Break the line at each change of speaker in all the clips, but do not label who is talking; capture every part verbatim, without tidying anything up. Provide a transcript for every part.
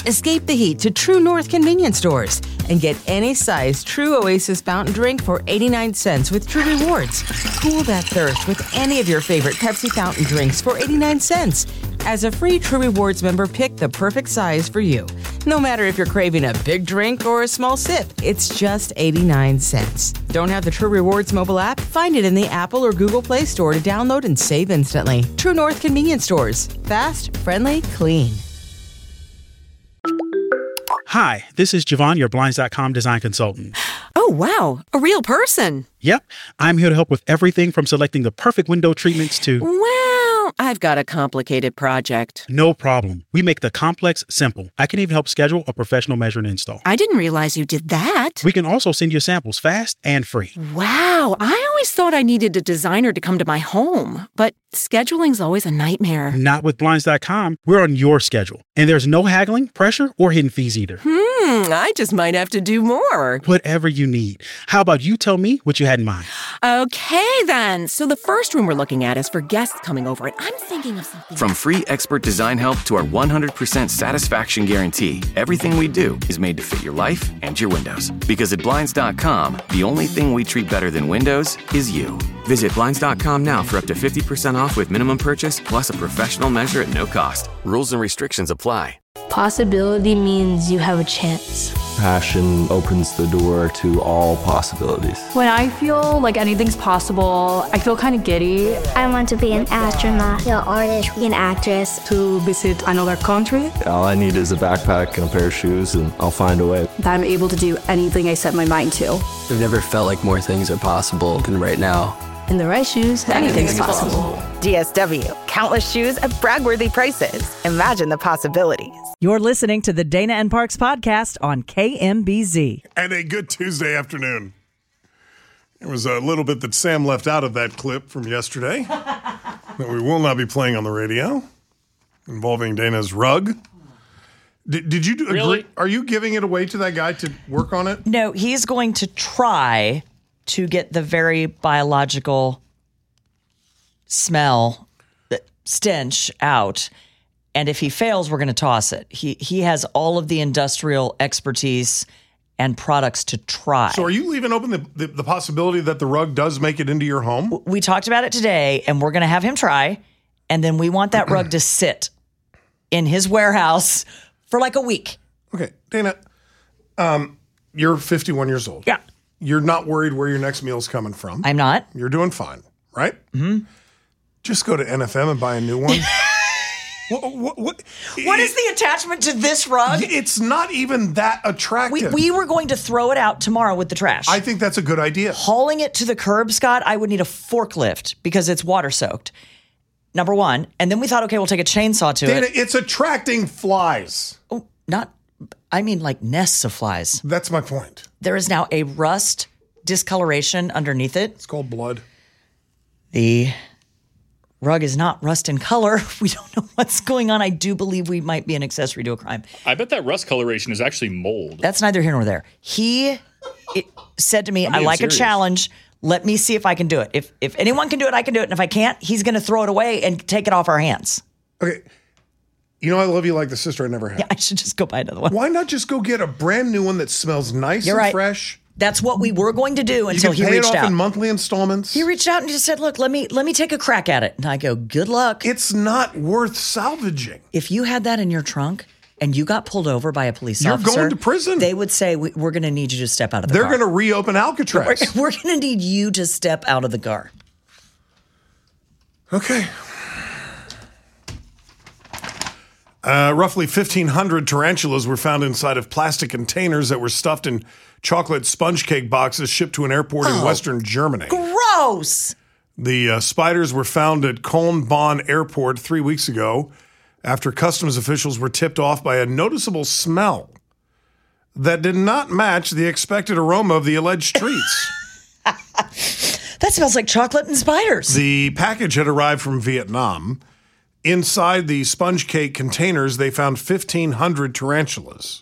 Escape the heat to True North convenience stores and get any size True Oasis fountain drink for eighty-nine cents with True Rewards. Cool that thirst with any of your favorite Pepsi fountain drinks for eighty-nine cents. As a free True Rewards member, pick the perfect size for you. No matter if you're craving a big drink or a small sip, it's just eighty-nine cents. Don't have the True Rewards mobile app? Find it in the Apple or Google Play Store to download and save instantly. True North convenience stores. Fast, friendly, clean.
Hi, this is Javon, your Blinds dot com design consultant.
Oh, wow. A real person.
Yep. I'm here to help with everything from selecting the perfect window treatments to...
Well, I've got a complicated project.
No problem. We make the complex simple. I can even help schedule a professional measure and install.
I didn't realize you did that.
We can also send you samples fast and free.
Wow. I always thought I needed a designer to come to my home, but scheduling's always a nightmare.
Not with Blinds dot com. We're on your schedule. And there's no haggling, pressure, or hidden fees either.
Hmm, I just might have to do more.
Whatever you need. How about you tell me what you had in mind?
Okay, then. So the first room we're looking at is for guests coming over, and I'm thinking of something...
From free expert design help to our one hundred percent satisfaction guarantee, everything we do is made to fit your life and your windows. Because at Blinds dot com, the only thing we treat better than windows is you. Visit Blinds dot com now for up to fifty percent off with minimum purchase plus a professional measure at no cost. Rules and restrictions apply.
Possibility means you have a chance.
Passion opens the door to all possibilities.
When I feel like anything's possible, I feel kind of giddy.
I want to be an astronaut, an artist, an actress.
To visit another country.
All I need is a backpack and a pair of shoes, and I'll find a way.
That I'm able to do anything I set my mind to.
I've never felt like more things are possible than right now.
In the right shoes, anything's, anything's possible. possible.
D S W. Countless shoes at brag-worthy prices. Imagine the possibilities.
You're listening to the Dana and Parks podcast on K M B Z.
And a good Tuesday afternoon. There was a little bit that Sam left out of that clip from yesterday that we will not be playing on the radio, involving Dana's rug. Did, did you do,
really?
agree? Are you giving it away to that guy to work on it?
No, he's going to try to get the very biological smell, stench out. And if he fails, we're going to toss it. He he has all of the industrial expertise and products to try.
So are you leaving open the, the, the possibility that the rug does make it into your home?
We talked about it today, and we're going to have him try. And then we want that rug to sit in his warehouse for like a week.
Okay, Dana, um, you're fifty-one years old.
Yeah.
You're not worried where your next meal's coming from.
I'm not.
You're doing fine, right?
Mm-hmm.
Just go to N F M and buy a new one. what, what, what,
what is the attachment to this rug?
It's not even that attractive.
We, we were going to throw it out tomorrow with the trash.
I think that's a good idea.
Hauling it to the curb, Scott, I would need a forklift because it's water soaked. Number one. And then we thought, okay, we'll take a chainsaw to
Dana,
it.
It's attracting flies.
Oh, not, I mean like nests of flies.
That's my point.
There is now a rust discoloration underneath it.
It's called blood.
The rug is not rust in color. We don't know what's going on. I do believe we might be an accessory to a crime.
I bet that rust coloration is actually mold.
That's neither here nor there. He it, said to me, I like serious. a challenge. Let me see if I can do it. If if anyone can do it, I can do it. And if I can't, he's going to throw it away and take it off our hands.
Okay. You know, I love you like the sister I never had.
Yeah, I should just go buy another one.
Why not just go get a brand new one that smells nice
You're
and
right.
fresh?
That's what we were going to do until he reached out.
You can pay it off in monthly installments.
He reached out and just said, look, let me let me take a crack at it. And I go, good luck.
It's not worth salvaging.
If you had that in your trunk and you got pulled over by a police
You're
officer.
You're going to prison.
They would say, we, we're going to need you to step out of the
They're
car.
They're going to reopen Alcatraz.
We're, we're going to need you to step out of the car.
Okay. Uh, roughly fifteen hundred tarantulas were found inside of plastic containers that were stuffed in chocolate sponge cake boxes shipped to an airport oh, in Western Germany.
Gross!
The uh, spiders were found at Köln-Bonn Airport three weeks ago after customs officials were tipped off by a noticeable smell that did not match the expected aroma of the alleged treats.
That smells like chocolate and spiders.
The package had arrived from Vietnam. Inside the sponge cake containers, they found fifteen hundred tarantulas.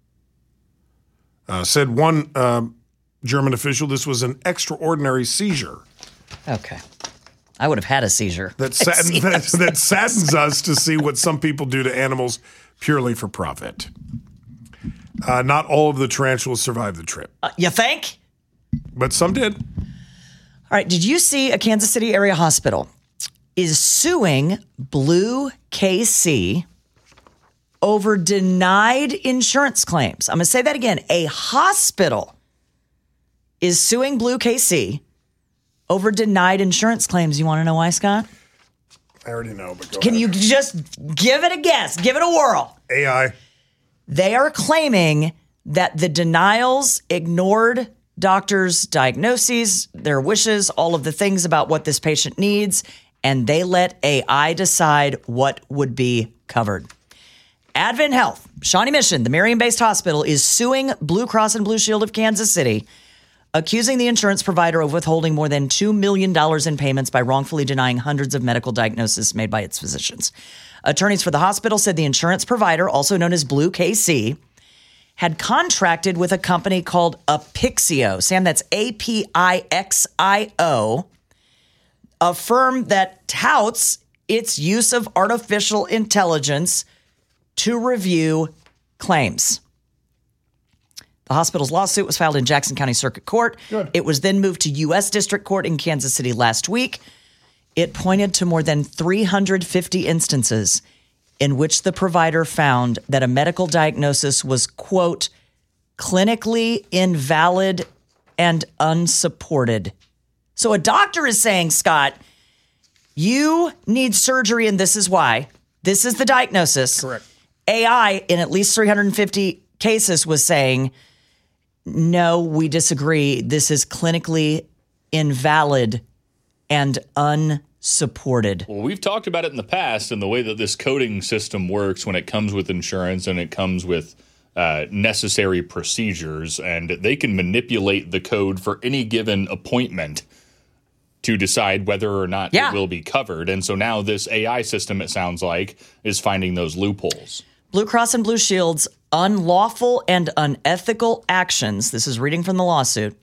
Uh, said one uh, German official, this was an extraordinary seizure.
Okay. I would have had a seizure.
That, sadden, that, that saddens us to see what some people do to animals purely for profit. Uh, not all of the tarantulas survived the trip.
Uh, you think?
But some did.
All right. Did you see a Kansas City area hospital is suing Blue K C over denied insurance claims? I'm going to say that again. A hospital is suing Blue K C over denied insurance claims. You want to know why, Scott?
I already know, but go
Can
ahead.
you just give it a guess? Give it a whirl.
A I.
They are claiming that the denials ignored doctors' diagnoses, their wishes, all of the things about what this patient needs, and they let A I decide what would be covered. Advent Health, Shawnee Mission, the Marion-based hospital, is suing Blue Cross and Blue Shield of Kansas City, accusing the insurance provider of withholding more than two million dollars in payments by wrongfully denying hundreds of medical diagnoses made by its physicians. Attorneys for the hospital said the insurance provider, also known as Blue K C, had contracted with a company called Apixio. Sam, that's A P I X I O, a firm that touts its use of artificial intelligence to review claims. The hospital's lawsuit was filed in Jackson County Circuit Court.
Good.
It was then moved to U S District Court in Kansas City last week. It pointed to more than three hundred fifty instances in which the provider found that a medical diagnosis was, quote, clinically invalid and unsupported. So a doctor is saying, Scott, you need surgery and this is why. This is the diagnosis.
Correct.
A I, in at least three hundred fifty cases, was saying, no, we disagree. This is clinically invalid and unsupported.
Well, we've talked about it in the past and the way that this coding system works when it comes with insurance and it comes with uh, necessary procedures, and they can manipulate the code for any given appointment to decide whether or not
yeah.
it will be covered. And so now this A I system, it sounds like, is finding those loopholes.
Blue Cross and Blue Shield's unlawful and unethical actions, this is reading from the lawsuit,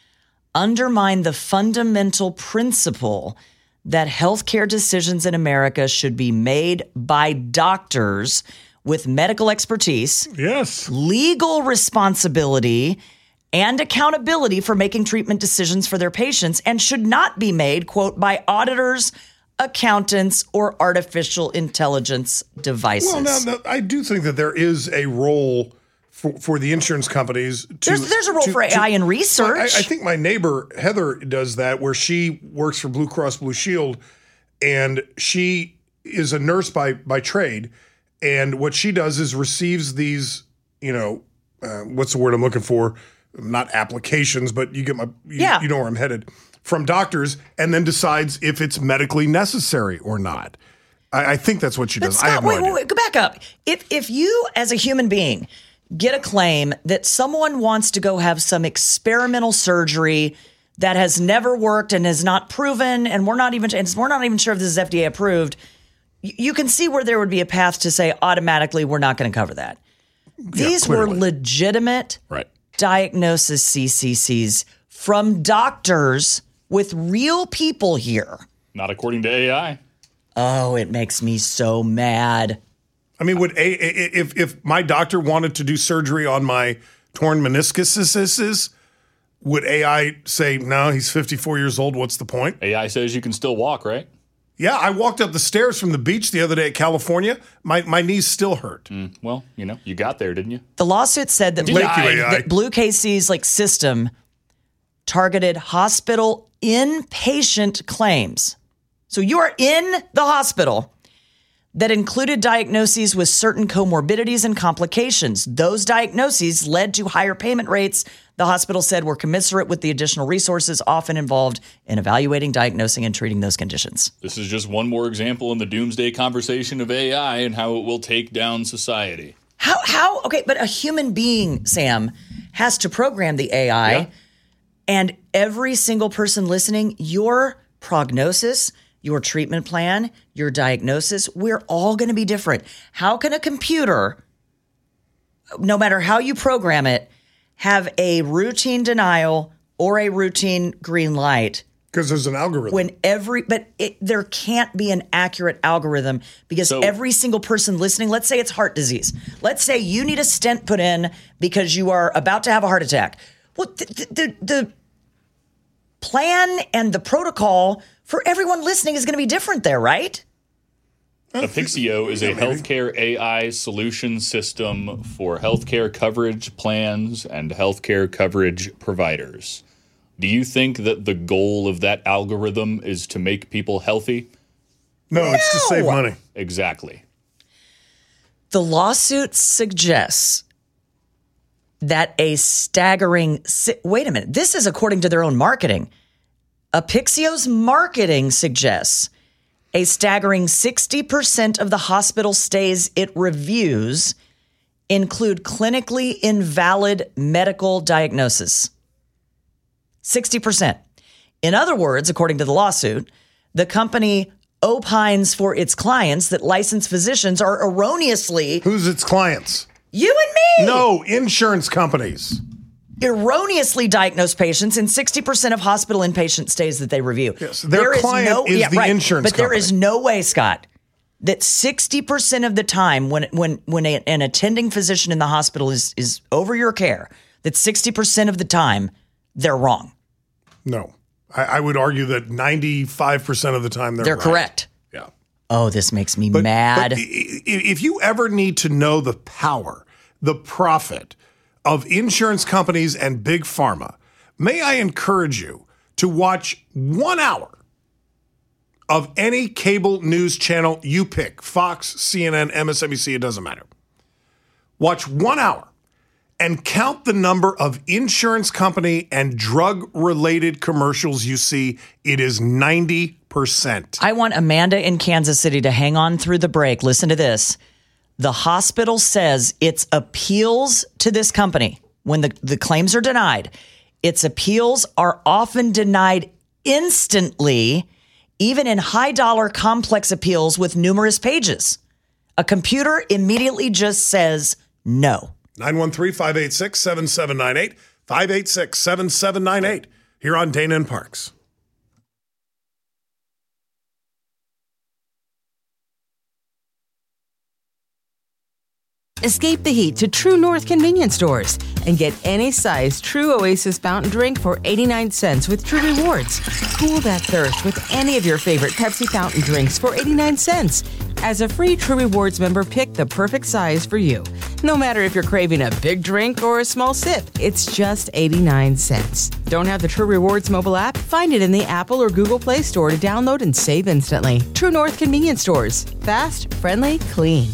undermine the fundamental principle that healthcare decisions in America should be made by doctors with medical expertise,
yes,
legal responsibility, and accountability for making treatment decisions for their patients, and should not be made, quote, by auditors, accountants, or artificial intelligence devices.
Well, now, now I do think that there is a role for, for the insurance companies. To,
there's, there's a role
to,
for A I
to,
in research.
I, I think my neighbor, Heather, does that, where she works for Blue Cross Blue Shield, and she is a nurse by by trade. And what she does is receives these, you know, uh, what's the word I'm looking for? Not applications, but you get my, you,
yeah.
you know where I'm headed, from doctors, and then decides if it's medically necessary or not. I, I think that's what she
but
does.
Scott,
I have no
wait,
idea.
wait, wait, go back up. If if you, as a human being, get a claim that someone wants to go have some experimental surgery that has never worked and is not proven, and we're not even and we're not even sure if this is F D A approved, you, you can see where there would be a path to say automatically we're not going to cover that. These
yeah,
were legitimate
right.
diagnosis C C Cs from doctors with real people here.
Not according to A I.
Oh, it makes me so mad.
I mean, would a, if if my doctor wanted to do surgery on my torn meniscus, would A I say, no, he's fifty-four years old, what's the point?
A I says you can still walk, right?
Yeah, I walked up the stairs from the beach the other day at California. My my knees still hurt.
Mm, well, you know, you got there, didn't you?
The lawsuit said that, Blue, that Blue K C's like system targeted hospital inpatient claims. So you are in the hospital that included diagnoses with certain comorbidities and complications. Those diagnoses led to higher payment rates, the hospital said, were commensurate with the additional resources often involved in evaluating, diagnosing, and treating those conditions.
This is just one more example in the doomsday conversation of A I and how it will take down society.
How, how, okay, but a human being, Sam, has to program the A I, yeah. And every single person listening, your prognosis, your treatment plan, your diagnosis, we're all going to be different. How can a computer, no matter how you program it, have a routine denial or a routine green light
Because there's an algorithm.
When every, but it, there can't be an accurate algorithm because
So-
every single person listening, let's say it's heart disease. Let's say you need a stent put in because you are about to have a heart attack. Well, the, the, the, the plan and the protocol for everyone listening is going to be different there, right?
Apixio is a healthcare A I solution system for healthcare coverage plans and healthcare coverage providers. Do you think that the goal of that algorithm is to make people healthy?
No, no. It's to save money.
Exactly.
The lawsuit suggests that a staggering, wait a minute, this is according to their own marketing. Apixio's marketing suggests a staggering sixty percent of the hospital stays it reviews include clinically invalid medical diagnosis. sixty percent. In other words, according to the lawsuit, the company opines for its clients that licensed physicians are erroneously...
Who's its clients?
You and me!
No, insurance companies.
Erroneously diagnose patients in sixty percent of hospital inpatient stays that they review.
Yes, their
There
client
no,
is
yeah,
the
right,
insurance
But there
company.
is no way, Scott, that sixty percent of the time when when when a, an attending physician in the hospital is is over your care, that sixty percent of the time they're wrong.
No. I, I would argue that ninety-five percent of the time they're
They're
right.
correct.
Yeah.
Oh, this makes me
But-
mad.
but i- i- if you ever need to know the power, the profit of insurance companies and big pharma, may I encourage you to watch one hour of any cable news channel you pick, Fox, C N N, M S N B C, it doesn't matter. Watch one hour and count the number of insurance company and drug-related commercials you see. It is ninety percent.
I want Amanda in Kansas City to hang on through the break. Listen to this. The hospital says its appeals to this company, when the, the claims are denied, its appeals are often denied instantly, even in high-dollar complex appeals with numerous pages. A computer immediately just says no.
nine one three, five eight six, seven seven nine eight, five eight six, seven seven nine eight, here on Dana and Parks.
Escape the heat to True North convenience stores and get any size True Oasis fountain drink for eighty-nine cents with True Rewards. Cool that thirst with any of your favorite Pepsi fountain drinks for eighty-nine cents. As a free True Rewards member, pick the perfect size for you. No matter if you're craving a big drink or a small sip, it's just eighty-nine cents. Don't have the True Rewards mobile app? Find it in the Apple or Google Play Store to download and save instantly. True North convenience stores. Fast, friendly, clean.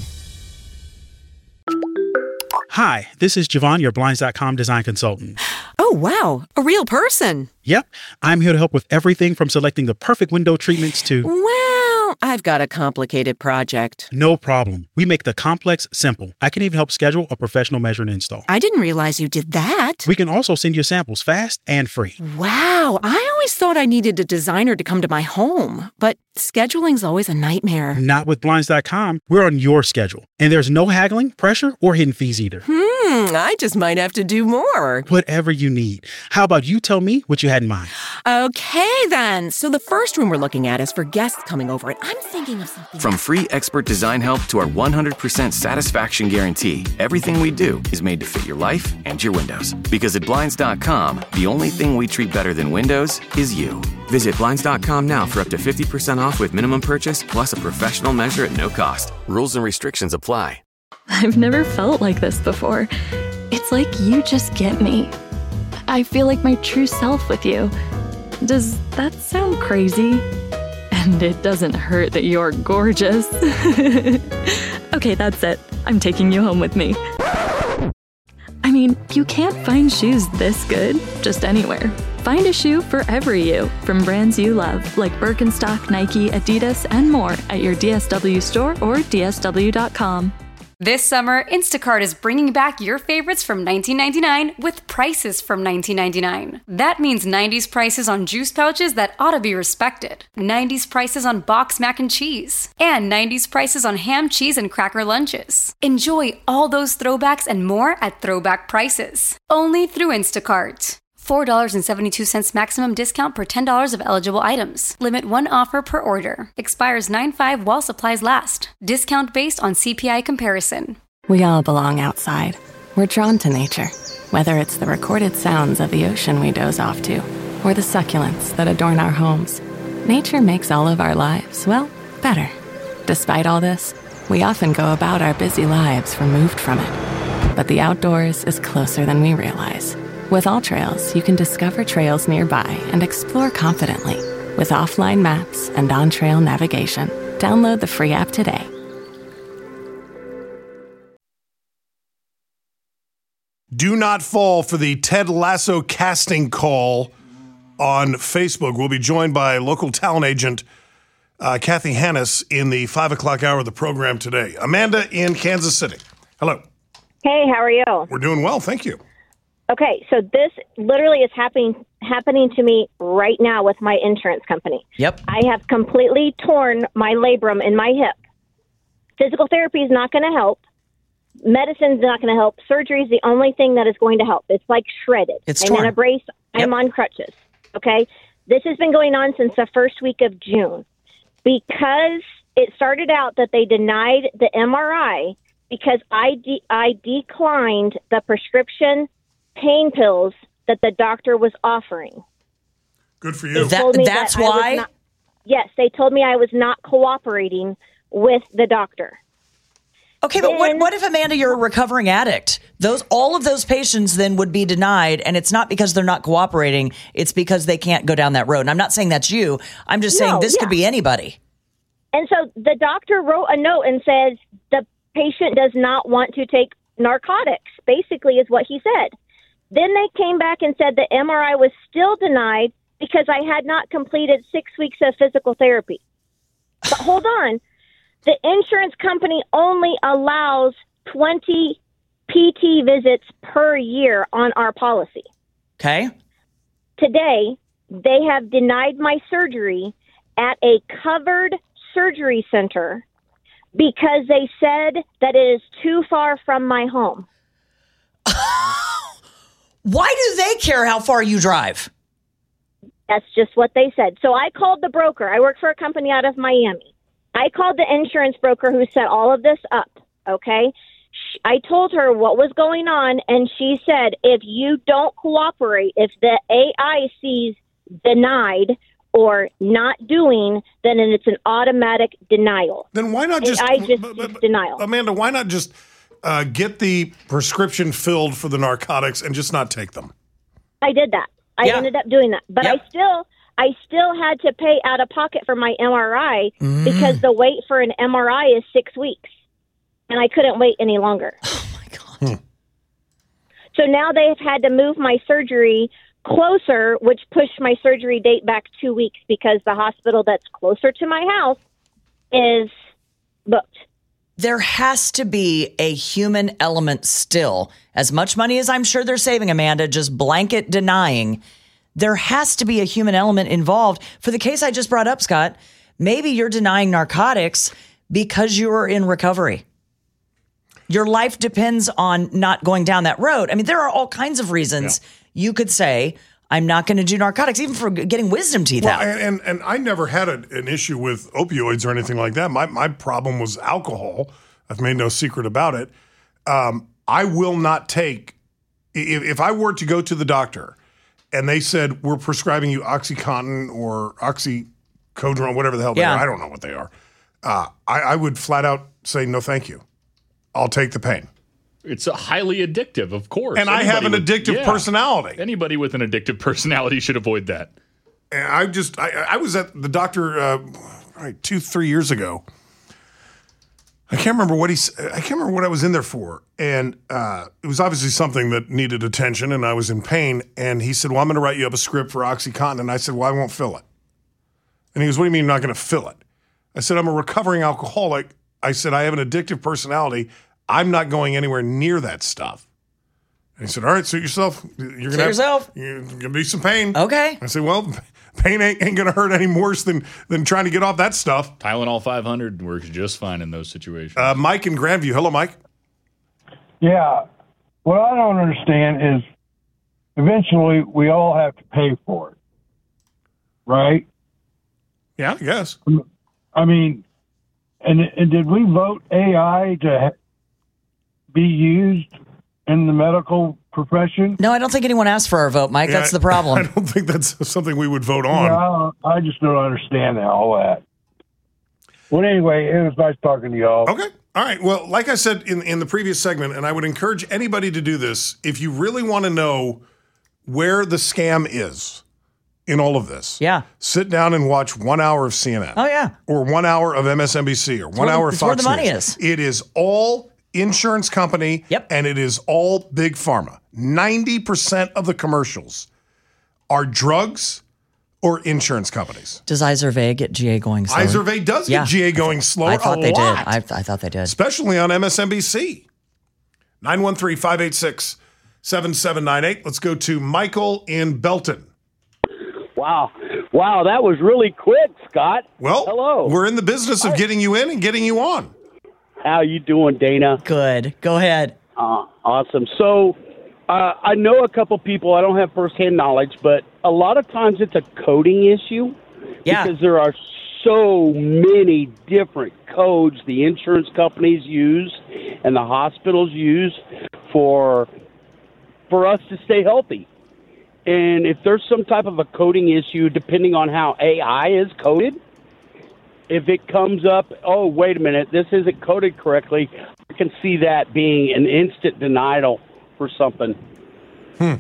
Hi, this is Javon, your Blinds dot com design consultant.
Oh, wow. A real person.
Yep, I'm here to help with everything from selecting the perfect window treatments to...
Well, I've got a complicated project.
No problem. We make the complex simple. I can even help schedule a professional measure and install.
I didn't realize you did that.
We can also send you samples fast and free.
Wow. I always thought I needed a designer to come to my home, but scheduling's always a nightmare.
Not with Blinds dot com. We're on your schedule. And there's no haggling, pressure, or hidden fees either.
Hmm, I just might have to do more.
Whatever you need. How about you tell me what you had in mind?
Okay, then. So the first room we're looking at is for guests coming over, and I'm thinking of something.
From free expert design help to our one hundred percent satisfaction guarantee, everything we do is made to fit your life and your windows. Because at Blinds dot com, the only thing we treat better than windows is you.
Visit Blinds dot com now for up to fifty percent off with minimum purchase plus a professional measure at no cost. Rules and restrictions apply.
I've never felt like this before. It's like you just get me. I feel like my true self with you. Does that sound crazy? And it doesn't hurt that you're gorgeous. Okay, that's it. I'm taking you home with me. I mean, you can't find shoes this good just anywhere. Find a shoe for every you from brands you love, like Birkenstock, Nike, Adidas, and more at your D S W store or D S W dot com.
This summer, Instacart is bringing back your favorites from nineteen ninety-nine with prices from nineteen ninety-nine. That means nineties prices on juice pouches that ought to be respected, nineties prices on box mac and cheese, and nineties prices on ham, cheese, and cracker lunches. Enjoy all those throwbacks and more at throwback prices, only through Instacart. four dollars and seventy-two cents maximum discount per ten dollars of eligible items. Limit one offer per order. Expires nine five while supplies last. Discount based on C P I comparison.
We all belong outside. We're drawn to nature, whether it's the recorded sounds of the ocean we doze off to, or the succulents that adorn our homes. Nature makes all of our lives, well, better. Despite all this, we often go about our busy lives removed from it. But the outdoors is closer than we realize. With AllTrails, you can discover trails nearby and explore confidently with offline maps and on-trail navigation. Download the free app today.
Do not fall for the Ted Lasso casting call on Facebook. We'll be joined by local talent agent uh, Kathy Hannis in the five o'clock hour of the program today. Amanda in Kansas City. Hello.
Hey, how are you?
We're doing well, thank you.
Okay, so this literally is happening happening to me right now with my insurance company.
Yep.
I have completely torn my labrum in my hip. Physical therapy is not going to help. Medicine's not going to help. Surgery is the only thing that is going to help. It's like shredded.
It's
I'm
torn.
in a brace.
Yep.
I'm on crutches. Okay? This has been going on since the first week of June. Because it started out that they denied the M R I because I, de- I declined the prescription pain pills that the doctor was offering.
Good for you.
That, that's
that I was
why?
not, yes, they told me I was not cooperating with the doctor.
Okay, but what, what if, Amanda, you're a recovering addict? Those all of those patients then would be denied, and it's not because they're not cooperating. It's because they can't go down that road. And I'm not saying that's you. I'm just saying
No,
this
yeah.
could be anybody.
And so the doctor wrote a note and says the patient does not want to take narcotics, basically is what he said. Then they came back and said the M R I was still denied because I had not completed six weeks of physical therapy. But hold on. The insurance company only allows twenty P T visits per year on our policy.
Okay.
Today, they have denied my surgery at a covered surgery center because they said that it is too far from my home.
Why do they care how far you drive?
That's just what they said. So I called the broker. I work for a company out of Miami. I called the insurance broker who set all of this up, okay? I told her what was going on, and she said, if you don't cooperate, if the A I sees denied or not doing, then it's an automatic denial.
Then why not just,
I just
but, but,
denial?
Amanda, why not just uh, get the prescription filled for the narcotics and just not take them?
I did that. I
Yeah.
ended up doing that. But
Yep.
I still I still had to pay out of pocket for my M R I
Mm.
because the wait for an M R I is six weeks. And I couldn't wait any longer.
Oh, my God.
Hmm.
So now they've had to move my surgery closer, which pushed my surgery date back two weeks because the hospital that's closer to my house is booked.
There has to be a human element still. As much money as I'm sure they're saving, Amanda, just blanket denying, there has to be a human element involved. For the case I just brought up, Scott, maybe you're denying narcotics because you're in recovery. Your life depends on not going down that road. I mean, there are all kinds of reasons yeah. you could say, I'm not going to do narcotics, even for getting wisdom teeth
well,
out.
And, and and I never had a, an issue with opioids or anything like that. My my problem was alcohol. I've made no secret about it. Um, I will not take, if, if I were to go to the doctor and they said, we're prescribing you OxyContin or oxycodone, whatever the hell they
Yeah.
are, I don't know what they are, uh, I, I would flat out say, no, thank you. I'll take the pain.
It's a highly addictive, of course.
And I have an
with-
addictive
yeah.
personality.
Anybody with an addictive personality should avoid that.
And I just, I, I was at the doctor uh, right, two, three years ago. I can't remember what he, I can't remember what I was in there for. And uh, it was obviously something that needed attention and I was in pain. And he said, well, I'm going to write you up a script for OxyContin. And I said, well, I won't fill it. And he goes, what do you mean you're not going to fill it? I said, I'm a recovering alcoholic. I said, I have an addictive personality. I'm not going anywhere near that stuff. And he said, all right, suit yourself. You're going to
yourself.
You're going to be some pain.
Okay.
I said, well, pain ain't, ain't going to hurt any worse than, than trying to get off that stuff.
Tylenol five hundred works just fine in those situations.
Uh, Mike in Grandview. Hello, Mike.
Yeah. What I don't understand is eventually we all have to pay for it, right?
Yeah, I guess.
I mean, and and did we vote A I to ha- be used in the medical profession?
No, I don't think anyone asked for our vote, Mike.
Yeah,
that's the problem.
I don't think that's something we would vote on.
Yeah, I, don't, I just don't understand all that. Well, anyway, it was nice talking to y'all.
Okay. All right. Well, like I said in, in the previous segment, and I would encourage anybody to do this, if you really want to know where the scam is in all of this,
yeah,
sit down and watch one hour of C N N.
Oh, yeah.
Or one hour of M S N B C or one hour of
It's
Fox
where the money
News.
is.
It is all insurance company,
yep.
and it is all big pharma. ninety percent of the commercials are drugs or insurance companies.
Does Izervay get G A going slower?
Izervay does
Yeah.
get G A going slower
I thought
a
they
lot.
did. I, I thought they did.
Especially on M S N B C. nine one three, five eight six, seven seven nine eight. Let's go to Michael in Belton.
Wow. Wow, that was really quick, Scott.
Well,
hello.
We're in the business of getting you in and getting you on.
How you doing, Dana?
Good. Go ahead.
Uh, awesome. So uh, I know a couple people. I don't have firsthand knowledge, but a lot of times it's a coding issue.
Yeah.
Because there are so many different codes the insurance companies use and the hospitals use for for us to stay healthy. And if there's some type of a coding issue, depending on how A I is coded, if it comes up, oh, wait a minute, this isn't coded correctly, I can see that being an instant denial for something.
Hmm.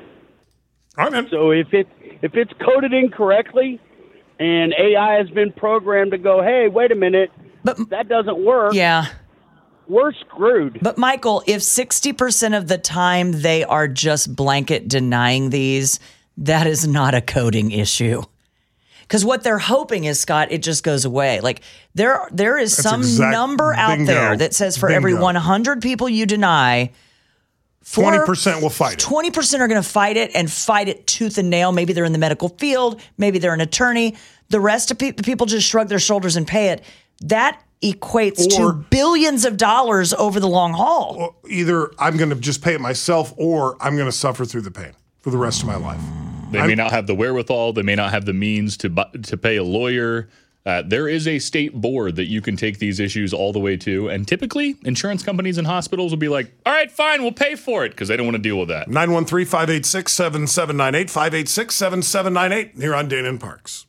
All right, man.
So if it if it's coded incorrectly and A I has been programmed to go, hey, wait a minute,
but
that doesn't work.
Yeah.
We're screwed.
But Michael, if sixty percent of the time they are just blanket denying these, that is not a coding issue. Because what they're hoping is, Scott, it just goes away. Like there, there is
That's
some
exact-
number out
bingo.
there that says for every
Bingo.
one hundred people you deny, four-
twenty percent will fight it.
twenty percent are going to fight it and fight it tooth and nail. Maybe they're in the medical field. Maybe they're an attorney. The rest of pe- the people just shrug their shoulders and pay it. That equates
Or-
to billions of dollars over the long haul.
Well, either I'm going to just pay it myself or I'm going to suffer through the pain for the rest of my life.
They
I'm-
may not have the wherewithal. They may not have the means to bu- to pay a lawyer. Uh, there is a state board that you can take these issues all the way to. And typically, insurance companies and hospitals will be like, all right, fine, we'll pay for it because they don't want to deal with that.
nine one three, five eight six, seven seven nine eight, five eight six, seven seven nine eight here on Dana and Parks.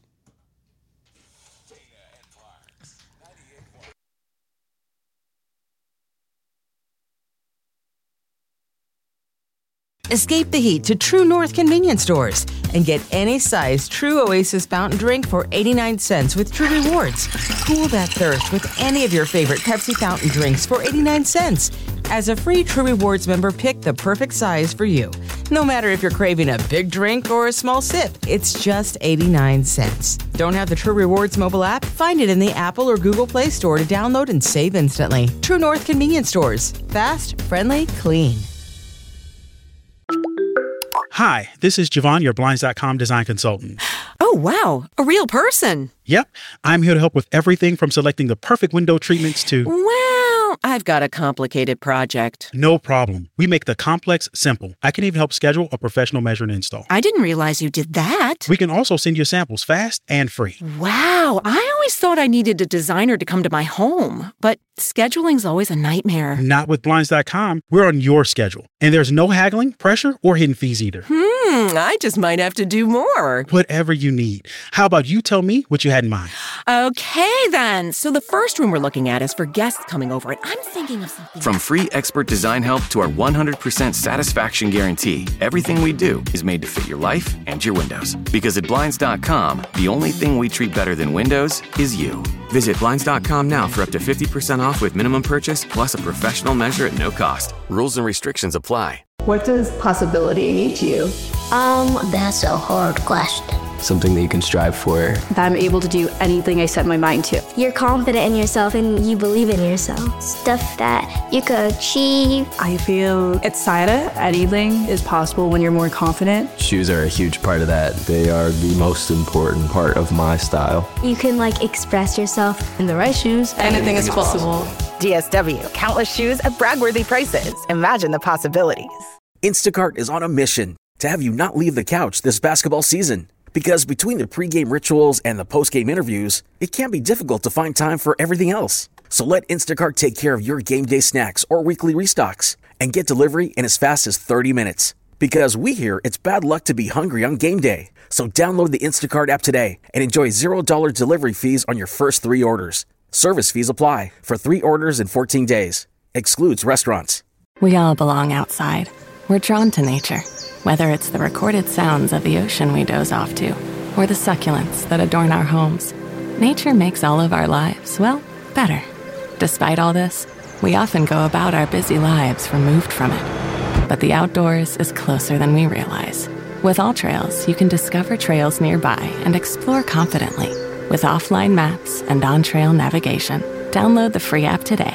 Escape the heat to True North convenience stores and get any size True Oasis fountain drink for eighty-nine cents with True Rewards. Cool that thirst with any of your favorite Pepsi fountain drinks for eighty-nine cents. As a free True Rewards member, pick the perfect size for you. No matter if you're craving a big drink or a small sip, it's just eighty-nine cents. Don't have the True Rewards mobile app? Find it in the Apple or Google Play Store to download and save instantly. True North convenience stores. Fast, friendly, clean.
Hi, this is Javon, your Blinds dot com design consultant.
Oh, wow. A real person.
Yep, I'm here to help with everything from selecting the perfect window treatments to...
Well, I've got a complicated project.
No problem. We make the complex simple. I can even help schedule a professional measure and install.
I didn't realize you did that.
We can also send you samples fast and free.
Wow. I always thought I needed a designer to come to my home, but scheduling's always a nightmare.
Not with Blinds dot com. We're on your schedule. And there's no haggling, pressure, or hidden fees either.
Hmm, I just might have to do more.
Whatever you need. How about you tell me what you had in mind?
Okay, then. So the first room we're looking at is for guests coming over, and I'm thinking of something.
From free expert design help to our one hundred percent satisfaction guarantee, everything we do is made to fit your life and your windows. Because at Blinds dot com, the only thing we treat better than windows is you.
Visit Blinds dot com now for up to fifty percent off with minimum purchase plus a professional measure at no cost. Rules and restrictions apply.
What does possibility mean to you?
Um, that's a hard question.
Something that you can strive for.
That I'm able to do anything I set my mind to.
You're confident in yourself and you believe in yourself. Stuff that you could achieve.
I feel excited. Anything is possible when you're more confident.
Shoes are a huge part of that. They are the most important part of my style.
You can like express yourself.
In the right shoes, anything is possible.
D S W, countless shoes at brag-worthy prices. Imagine the possibilities.
Instacart is on a mission
to have you not leave the couch this basketball season. Because between the pregame rituals and the postgame interviews, it can be difficult to find time for everything else. So let Instacart take care of your game day snacks or weekly restocks and get delivery in as fast as thirty minutes. Because we hear it's bad luck to be hungry on game day. So download the Instacart app today and enjoy zero dollars delivery fees on your first three orders. Service fees apply for three orders in fourteen days. Excludes restaurants.
We all belong outside. We're drawn to nature. Whether it's the recorded sounds of the ocean we doze off to, or the succulents that adorn our homes, nature makes all of our lives, well, better. Despite all this, we often go about our busy lives removed from it. But the outdoors is closer than we realize. With AllTrails, you can discover trails nearby and explore confidently. With offline maps and on-trail navigation, download the free app today.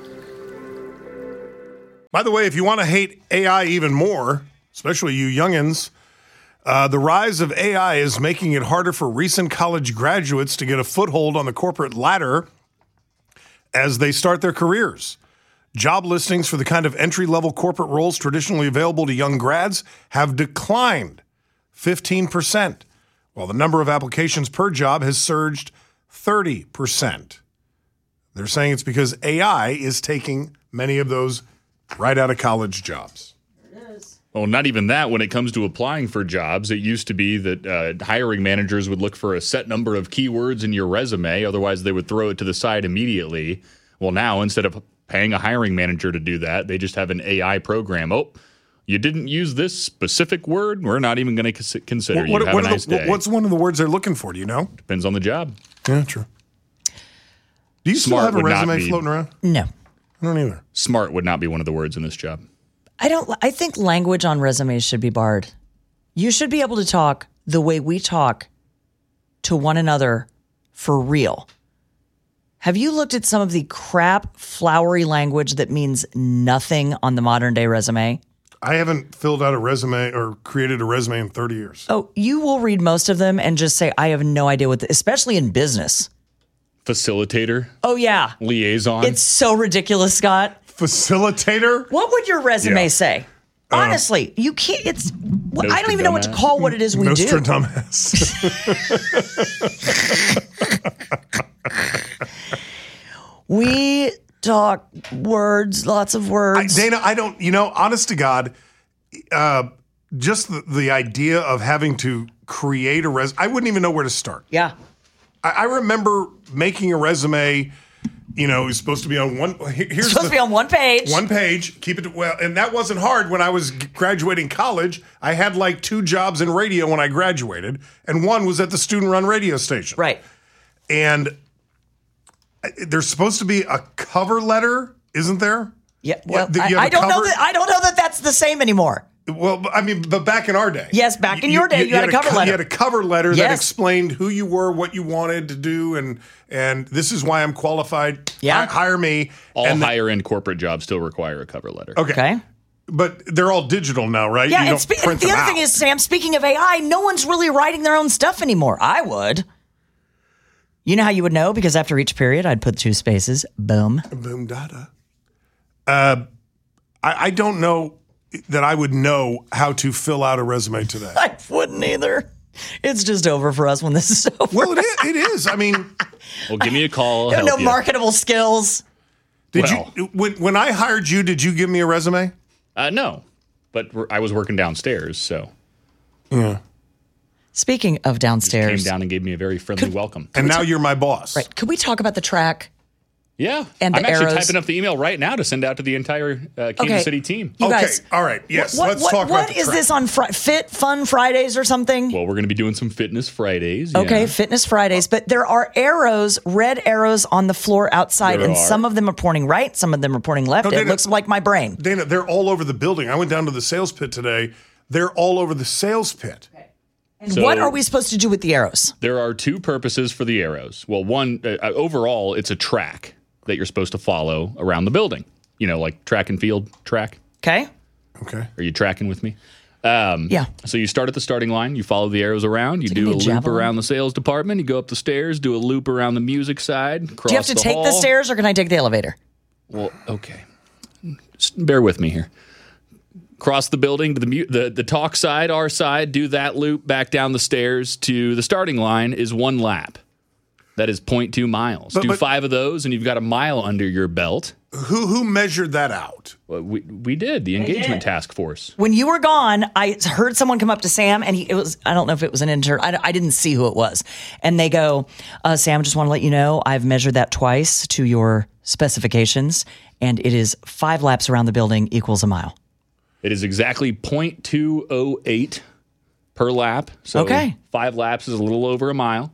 By the way, if you want to hate A I even more, especially you youngins, uh, the rise of A I is making it harder for recent college graduates to get a foothold on the corporate ladder as they start their careers. Job listings for the kind of entry-level corporate roles traditionally available to young grads have declined fifteen percent, while the number of applications per job has surged thirty percent. They're saying it's because A I is taking many of those right out of college jobs.
Well, not even that. When it comes to applying for jobs, it used to be that uh, hiring managers would look for a set number of keywords in your resume. Otherwise, they would throw it to the side immediately. Well, now, instead of paying a hiring manager to do that, they just have an A I program. Oh, you didn't use this specific word? We're not even going to consider
what, what,
you. Have
what
a nice
the,
day.
What's one of the words they're looking for? Do you know?
Depends on the job.
Yeah, true. Do you
Smart
still have a
would not
resume
be-
floating around?
No.
I don't either.
Smart would not be one of the words in this job.
I don't. I think language on resumes should be barred. You should be able to talk the way we talk to one another for real. Have you looked at some of the crap, flowery language that means nothing on the modern day resume?
I haven't filled out a resume or created a resume in thirty years.
Oh, you will read most of them and just say, I have no idea what, the, especially in business.
Facilitator.
Oh, yeah.
Liaison.
It's so ridiculous, Scott.
Facilitator?
What would your resume
Yeah.
say?
Uh,
Honestly, you can't, it's, I don't even know what to
Nostradamus.
call what it is we do.
Nostradamus.
We talk words, lots of
I,
words.
Dana, I don't, you know, honest to God, uh, just the, the idea of having to create a resume, I wouldn't even know where to start.
Yeah.
I, I remember making a resume, you know, it was supposed to be on one, here- here's
It's supposed
the-
to be on one page.
One page, keep it well, and that wasn't hard when I was g- graduating college. I had like two jobs in radio when I graduated, and one was at the student-run radio station.
Right.
And I- there's supposed to be a cover letter, isn't there?
Yeah. Well,
that you
I,
have
I
a
don't know
cover-
that. I don't know that that's the same anymore.
Well, I mean, but back in our day.
Yes, back in your day, you, had, a cover
co-
letter.
You had a cover letter that
Yes.
explained who you were, what you wanted to do, and and this is why I'm qualified.
Yeah.
Hi- hire me.
All
and the-
higher end corporate jobs still require a cover letter.
okay.
Okay.
But they're all digital now, right?
Yeah,
you
and
don't
spe-
print
the
them
other
out.
thing is, Sam, speaking of A I, no one's really writing their own stuff anymore. I would. You know how you would know? Because after each period, I'd put two spaces. Boom.
Boom data. Uh, I, I don't know that I would know how to fill out a resume today.
I wouldn't either. It's just over for us when this is over.
Well, it is. It is. I mean,
Well, give me a call.
I have
I'll
no
help you.
marketable skills.
did
Well.
you when when I hired you? Did you give me a resume?
Uh, no, but we're- I was working downstairs, so
Yeah.
Speaking of
came
downstairs,
down and gave me a very friendly welcome.
And now you're my boss.
right? Could we talk about the track?
Yeah,
And
I'm
the
actually
arrows.
typing up the email right now to send out to the entire uh, Kansas
Okay.
City team.
You
okay.
guys-
All right. Yes.
What,
let's
what,
talk
what
about the
is
track.
this on fri- Fit Fun Fridays or something?
Well, we're going to be doing some Fitness Fridays.
Okay,
yeah.
Fitness Fridays, but there are arrows, red arrows on the floor outside,
There
and
are.
some of them are pointing right, some of them are pointing left.
No,
it
Dana-
looks like my brain.
Dana, they're all over the building. I went down to the sales pit today. They're all over the sales pit.
And
So-
what are we supposed to do with the arrows?
There are two purposes for the arrows. Well, one, uh, overall, it's a track that you're supposed to follow around the building. You know, like track and field track.
Okay.
Okay.
Are you tracking with me? Um,
Yeah.
So you start at the starting line. You follow the arrows around. You
Is it
do a
gonna
loop
be a javelin?
around the sales department. You go up the stairs. Do a loop around the music side. Cross
Do you have to
the
take
hall.
the stairs or can I take the elevator?
Well, okay. Just bear with me here. cross the building to the, mu- the the talk side, our side, do that loop back down the stairs to the starting line is one lap. That is zero point two miles.
But,
do
but,
five of those, and you've got a mile under your belt.
Who who measured that out?
Well, we we did the engagement
did.
task force.
When you were gone, I heard someone come up to Sam, and he it was I don't know if it was an intern. I, I didn't see who it was, and they go, uh, "Sam, just want to let you know I've measured that twice to your specifications, and it is five laps around the building equals a mile."
It is exactly zero point two oh eight per lap. So
okay.
five laps is a little over a mile.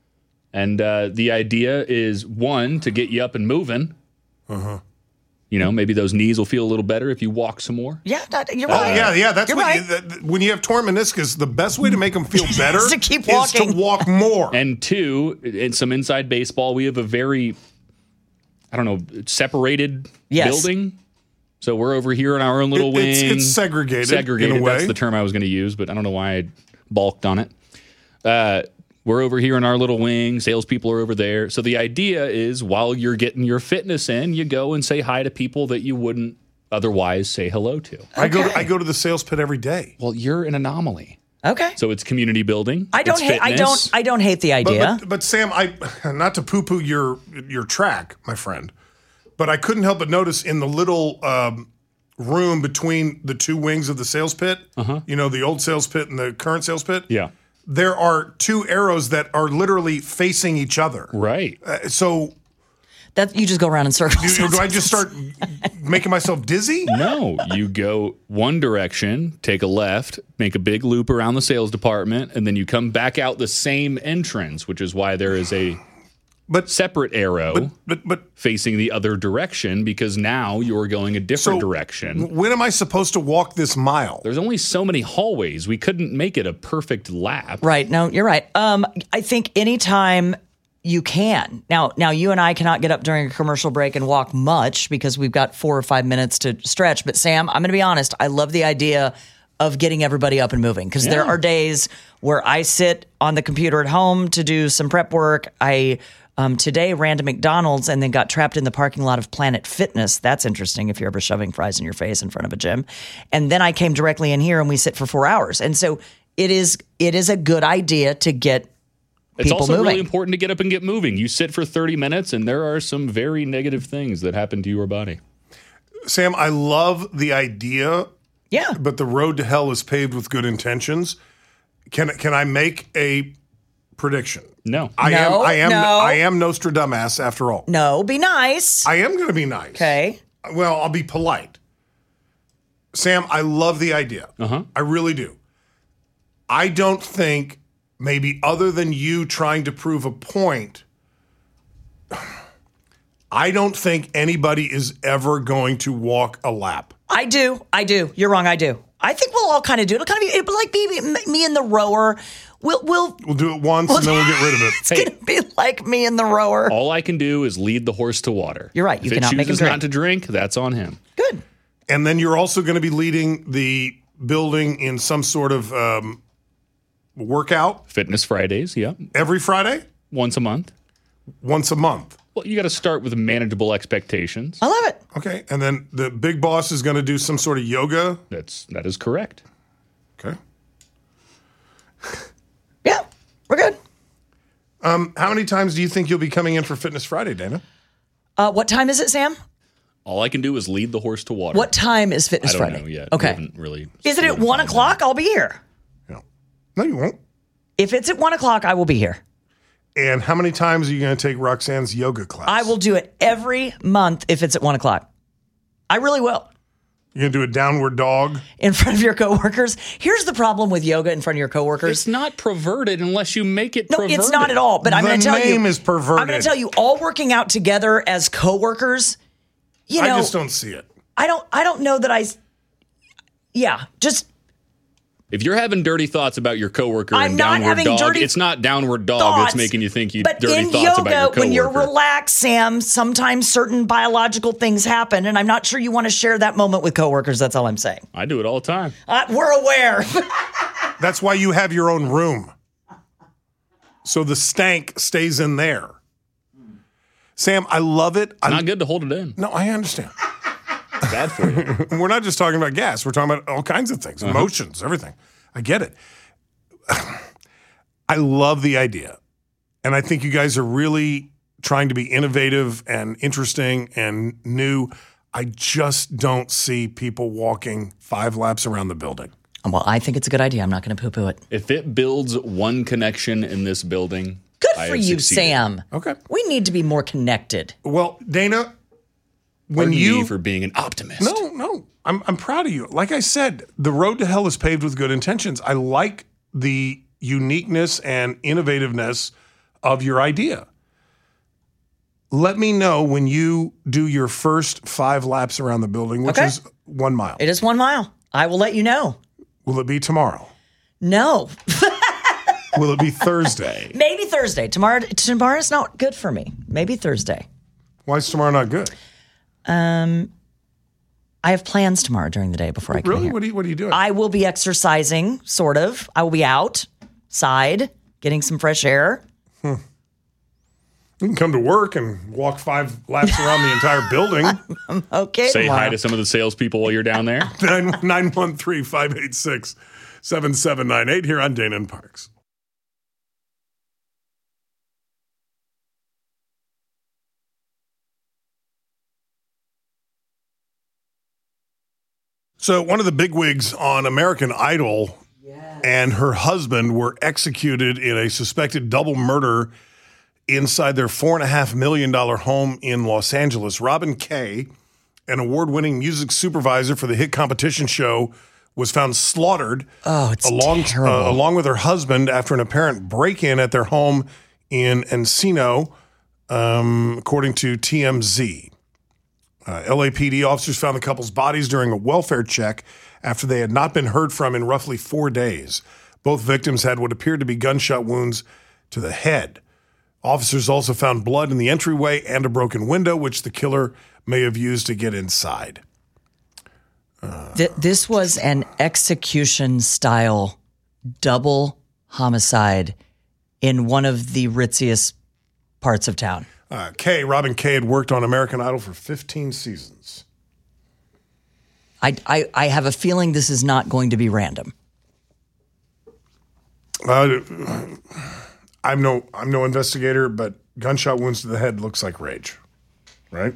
And uh, the idea is, one, to get you up and moving.
Uh-huh.
You know, maybe those knees will feel a little better if you walk some more.
Yeah, that, you're
Uh,
right.
Yeah, yeah. That's
You're
what
right.
you, that, when you have torn meniscus, the best way to make them feel better
Is to keep
is
walking.
to walk more.
And two, in some inside baseball, we have a very, I don't know, separated
Yes.
building. So we're over here in our own little
It-
wing.
it's- it's segregated,
Segregated,
in a way.
that's the term I was going to use, but I don't know why I balked on it. Uh, we're over here in our little wing. Salespeople are over there. So the idea is while you're getting your fitness in, you go and say hi to people that you wouldn't otherwise say hello to.
I go to, I go to the sales pit every day.
Well, you're an anomaly.
Okay.
So it's community building.
I don't
it's
hate. I
fitness.
don't. I don't hate the
But,
idea.
but, but Sam, I not to poo-poo your your track, my friend, but I couldn't help but notice in the little um, room between the two wings of the sales pit,
Uh-huh.
you know, the old sales pit and the current sales pit.
Yeah.
There are two arrows that are literally facing each other.
Right.
Uh, so
that you just go around in circles.
do, do I just start making myself dizzy?
No, you go one direction, take a left, make a big loop around the sales department, and then you come back out the same entrance, which is why there is a
but
separate arrow
but, but, but
facing the other direction because now you're going a different
So,
direction.
when am I supposed to walk this mile?
There's only so many hallways. We couldn't make it a perfect lap.
Right. No, you're right. Um, I think anytime you can. Now, now you and I cannot get up during a commercial break and walk much because we've got four or five minutes to stretch. But Sam, I'm going to be honest. I love the idea of getting everybody up and moving because
Yeah.
there are days where I sit on the computer at home to do some prep work. I um, today ran to McDonald's and then got trapped in the parking lot of Planet Fitness. That's interesting if you're ever shoving fries in your face in front of a gym. And then I came directly in here and we sit for four hours. And so it is it is a good idea to get
It's
people
also
moving.
really important to get up and get moving. You sit for thirty minutes, and there are some very negative things that happen to your body.
Sam, I love the idea.
Yeah.
But the road to hell is paved with good intentions. Can can I make a prediction?
No.
I am
No,
I am
no.
I am Nostradamus after all.
No, be nice.
I am going to be nice.
Okay.
Well, I'll be polite. Sam, I love the idea.
Uh-huh.
I really do. I don't think maybe other than you trying to prove a point, I don't think anybody is ever going to walk a lap.
I do. I do. You're wrong. I do. I think we'll all kind of do it. It'll kind of be it'll like be me and the rower. We'll we'll
We'll do it once and then we'll get rid of it.
it's gonna be like me and the rower.
All I can do is lead the horse to water.
You're right. You
if
cannot
it
make him
chooses
drink.
not to drink, that's on him.
Good.
And then you're also going to be leading the building in some sort of um, workout
Fitness Fridays, yeah.
every Friday,
Once a month.
once a month.
Well, you got to start with manageable expectations.
I love it.
Okay. And then the big boss is going to do some sort of yoga.
That's that is correct.
Okay.
Yeah, we're good.
Um, how many times do you think you'll be coming in for Fitness Friday, Dana?
Uh, what time is it, Sam?
All I can do is lead the horse to water.
What time is
I
Fitness
don't
Friday?
know yet.
Okay.
We haven't really.
Is it at one o'clock? I'll be here.
No, you won't.
If it's at one o'clock, I will be here.
And how many times are you going to take Roxanne's yoga class?
I will do it every month if it's at one o'clock. I really will.
You're going to do a downward dog?
In front of your coworkers. Here's the problem with yoga in front of your coworkers.
It's not perverted unless you make it
No,
perverted.
it's not at all. But I'm
The
going to tell you.
name is perverted.
I'm going to tell you, all working out together as coworkers, you know,
I just don't see it.
I don't, I don't know that I, yeah, just
If you're having dirty thoughts about your coworker
I'm
and
not
downward
having
dog,
dirty
it's not downward dog
thoughts,
that's making you think you
but
dirty
in
thoughts
yoga,
about your coworker.
when you're relaxed, Sam, sometimes certain biological things happen, and I'm not sure you want to share that moment with coworkers. That's all I'm saying.
I do it all the time.
Uh, we're aware.
That's why you have your own room. So the stank stays in there. Sam, I love it. I,
Not good to hold it in.
No, I understand.
Bad for you.
We're not just talking about gas. We're talking about all kinds of things,
Uh-huh.
emotions, everything. I get it. I love the idea. And I think you guys are really trying to be innovative and interesting and new. I just don't see people walking five laps around the building.
Well, I think it's a good idea. I'm not going to poo-poo it.
If it builds one connection in this building,
Good
I
for
have
you,
succeeded.
Sam.
Okay.
We need to be more connected.
Well, Dana, when
Pardon
you
me for being an optimist.
No, no. I'm I'm proud of you. Like I said, the road to hell is paved with good intentions. I like the uniqueness and innovativeness of your idea. Let me know when you do your first five laps around the building, which
Okay.
is one mile.
It is one mile. I will let you know.
Will it be tomorrow?
No.
Will it be Thursday?
Maybe Thursday. Tomorrow tomorrow's not good for me. Maybe Thursday.
Why is tomorrow not good?
Um, I have plans tomorrow during the day before I come
Really?
here.
What are you What are you doing?
I will be exercising, sort of. I will be outside, getting some fresh air.
Hmm. You can come to work and walk five laps around the entire building.
I'm okay.
Say
tomorrow.
hi to some of the salespeople while you're down there.
nine one three, five eight six, seven seven nine eight here on Dana and Parks. So one of the bigwigs on American Idol and her husband were executed in a suspected double murder inside their four and a half million dollar home in Los Angeles. Robin Kay, an award-winning music supervisor for the hit competition show, was found slaughtered
Oh, it's
along,
terrible.
uh, along with her husband after an apparent break-in at their home in Encino, um, according to T M Z. Uh, L A P D officers found the couple's bodies during a welfare check after they had not been heard from in roughly four days. Both victims had what appeared to be gunshot wounds to the head. Officers also found blood in the entryway and a broken window, which the killer may have used to get inside.
Th- this was an execution-style double homicide in one of the ritziest parts of town.
Uh, Kay, Robin Kay had worked on American Idol for fifteen seasons.
I, I, I have a feeling this is not going to be random.
Uh, I'm no I'm no investigator, but gunshot wounds to the head looks like rage, right?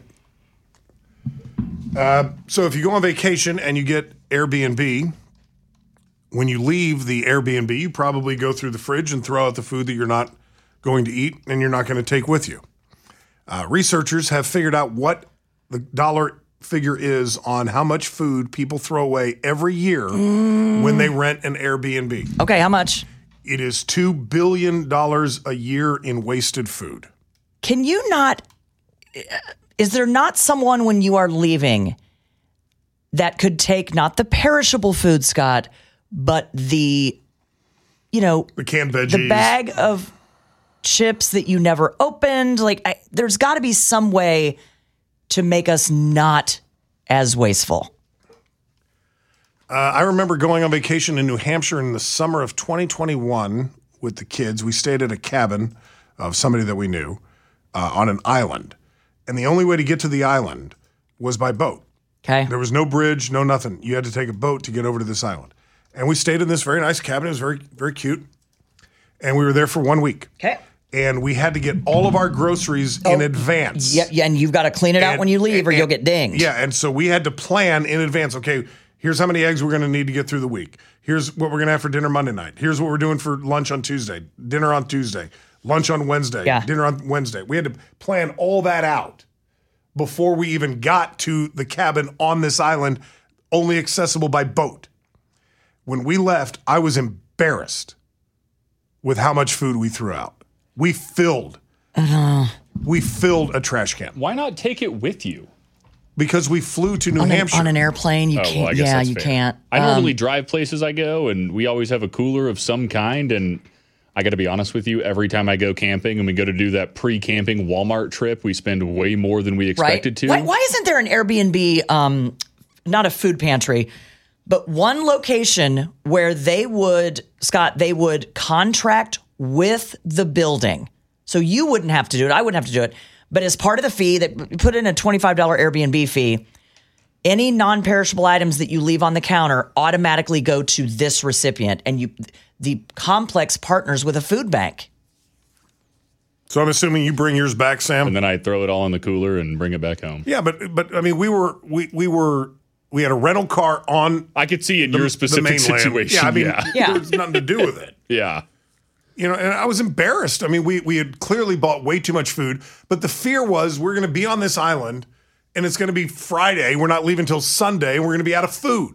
Uh, so if you go on vacation and you get Airbnb, when you leave the Airbnb, you probably go through the fridge and throw out the food that you're not going to eat and you're not going to take with you. Uh, researchers have figured out what the dollar figure is on how much food people throw away every year
Mm.
when they rent an Airbnb.
Okay, how much?
It is two billion dollars a year in wasted food.
Can you not, is there not someone when you are leaving that could take not the perishable food, Scott, but the, you know,
The canned veggies.
the bag of chips that you never opened? Like, I, there's got to be some way to make us not as wasteful.
Uh, I remember going on vacation in New Hampshire in the summer of twenty twenty-one with the kids. We stayed at a cabin of somebody that we knew uh, on an island. And the only way to get to the island was by boat.
Okay.
There was no bridge, no nothing. You had to take a boat to get over to this island. And we stayed in this very nice cabin. It was very, very cute. And we were there for one week.
Okay.
And we had to get all of our groceries in advance.
Yeah, yeah, and you've got to clean it out
And-
when you leave or
and-
you'll get dinged.
Yeah, and so we had to plan in advance. Okay, here's how many eggs we're going to need to get through the week. Here's what we're going to have for dinner Monday night. Here's what we're doing for lunch on Tuesday, dinner on Tuesday, lunch on Wednesday,
Yeah.
dinner on Wednesday. We had to plan all that out before we even got to the cabin on this island, only accessible by boat. When we left, I was embarrassed with how much food we threw out. We filled, we filled a trash can.
Why not take it with you?
Because we flew to New
on, an,
Hampshire.
on an airplane, you
Oh,
can't.
well, I guess
yeah,
that's
you
fair.
can't.
I normally
Um,
drive places I go, and we always have a cooler of some kind. And I got to be honest with you, every time I go camping and we go to do that pre-camping Walmart trip, we spend way more than we expected to.
Why, why isn't there an Airbnb, um, not a food pantry, but one location where they would, Scott, they would contract with the building. So you wouldn't have to do it. I wouldn't have to do it. But as part of the fee, that put in a twenty-five dollars Airbnb fee, Any non-perishable items that you leave on the counter automatically go to this recipient, and you, the complex partners with a food bank.
So I'm assuming you bring yours back, Sam,
and then I throw it all in the cooler and bring it back home.
Yeah, but but I mean, we were we we were we had a rental car on.
I could see in the, your specific situation.
Yeah, I mean,
yeah.
yeah. There's nothing to do with it.
Yeah.
You know, and I was embarrassed. I mean, we we had clearly bought way too much food, but the fear was we're going to be on this island, and it's going to be Friday. We're not leaving until Sunday, and we're going to be out of food.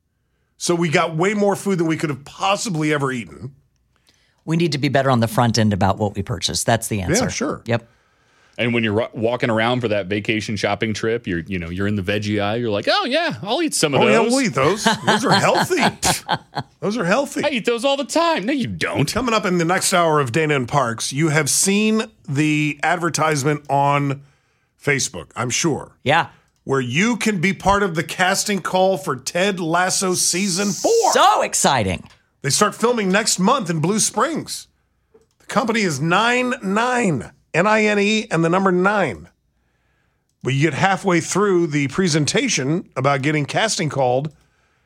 So we got way more food than we could have possibly ever eaten.
We need to be better on the front end about what we purchase. That's the answer.
Yeah, sure.
Yep.
And when you're walking around for that vacation shopping trip, you're you know you're in the veggie aisle. You're like, oh yeah, I'll eat some of
oh,
those.
Oh yeah, we'll eat those. Those are healthy. Those are healthy.
I eat those all the time. No, you don't.
Coming up in the next hour of Dana and Parks, you have seen the advertisement on Facebook, I'm sure.
Yeah.
Where you can be part of the casting call for Ted Lasso season four.
So exciting.
They start filming next month in Blue Springs. The company is nine nine. N I N E and the number nine. But you get halfway through the presentation about getting casting called,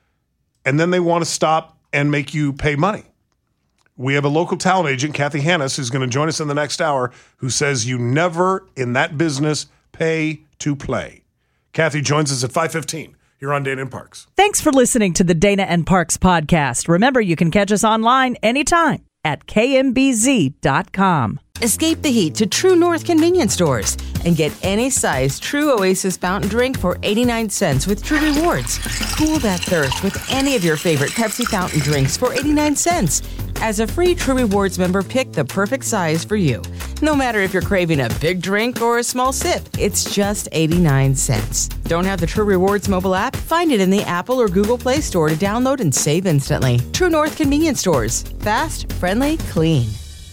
and then they want to stop and make you pay money. We have a local talent agent, Kathy Hannis, who's going to join us in the next hour, who says you never in that business pay to play. Kathy joins us at five fifteen. You're on Dana and Parks.
Thanks for listening to the Dana and Parks podcast. Remember, you can catch us online anytime at K M B Z dot com.
Escape the heat to True North convenience stores and get any size True Oasis fountain drink for eighty-nine cents with True Rewards. Cool that thirst with any of your favorite Pepsi fountain drinks for eighty-nine cents. As a free True Rewards member, pick the perfect size for you. No matter if you're craving a big drink or a small sip, it's just eighty-nine cents. Don't have the True Rewards mobile app? Find it in the Apple or Google Play Store to download and save instantly. True North convenience stores. Fast, friendly, clean.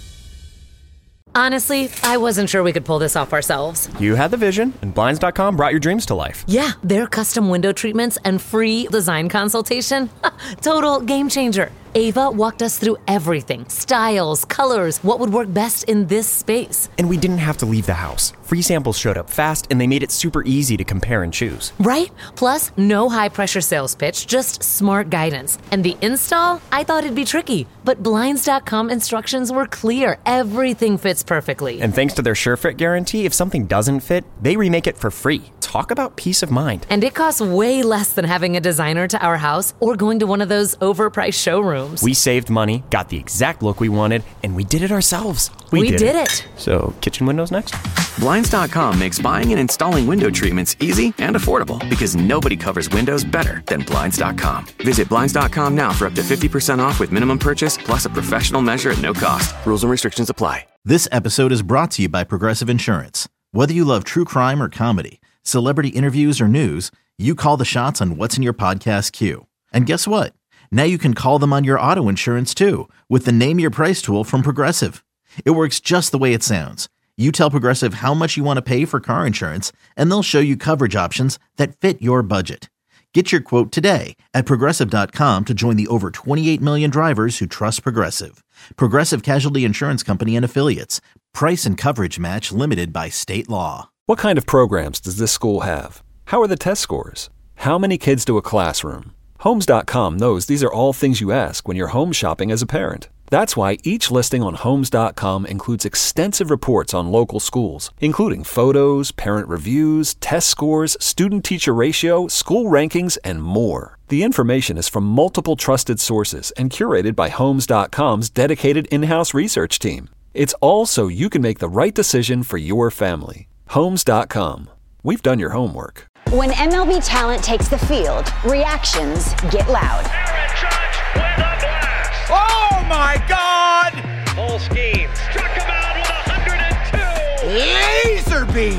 Honestly, I wasn't sure we could pull this off ourselves.
You had the vision, and Blinds dot com brought your dreams to life.
Yeah, their custom window treatments and free design consultation. Total game changer. Ava walked us through everything. Styles, colors, what would work best in this space.
And we didn't have to leave the house. Free samples showed up fast, and they made it super easy to compare and choose.
Right? Plus, no high-pressure sales pitch, just smart guidance. And the install? I thought it'd be tricky. But Blinds dot com instructions were clear. Everything fits perfectly.
And thanks to their SureFit guarantee, if something doesn't fit, they remake it for free. Talk about peace of mind.
And it costs way less than having a designer to our house or going to one of those overpriced showrooms.
We saved money, got the exact look we wanted, and we did it ourselves. We,
we
did,
did
it.
it.
So, kitchen windows next?
Blinds dot com makes buying and installing window treatments easy and affordable because nobody covers windows better than Blinds dot com. Visit Blinds dot com now for up to fifty percent off with minimum purchase plus a professional measure at no cost. Rules and restrictions apply.
This episode is brought to you by Progressive Insurance. Whether you love true crime or comedy, celebrity interviews or news, you call the shots on what's in your podcast queue. And guess what? Now you can call them on your auto insurance too with the Name Your Price tool from Progressive. It works just the way it sounds. You tell Progressive how much you want to pay for car insurance, and they'll show you coverage options that fit your budget. Get your quote today at Progressive dot com to join the over twenty-eight million drivers who trust Progressive. Progressive Casualty Insurance Company and Affiliates. Price and coverage match limited by state law.
What kind of programs does this school have? How are the test scores? How many kids do a classroom? Homes dot com knows these are all things you ask when you're home shopping as a parent. That's why each listing on Homes dot com includes extensive reports on local schools, including photos, parent reviews, test scores, student-teacher ratio, school rankings, and more. The information is from multiple trusted sources and curated by Homes dot com's dedicated in-house research team. It's all so you can make the right decision for your family. Homes dot com. We've done your homework.
When M L B talent takes the field, reactions get loud.
Aaron Judge with a blast. Oh my God! Full scheme. Struck him out with one hundred two. Laser beam.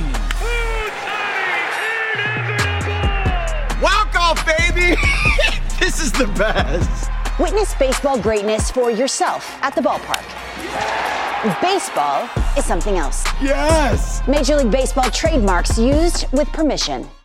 Walk off, baby. This is the best.
Witness baseball greatness for yourself at the ballpark. Baseball is something else.
Yes!
Major League Baseball trademarks used with permission.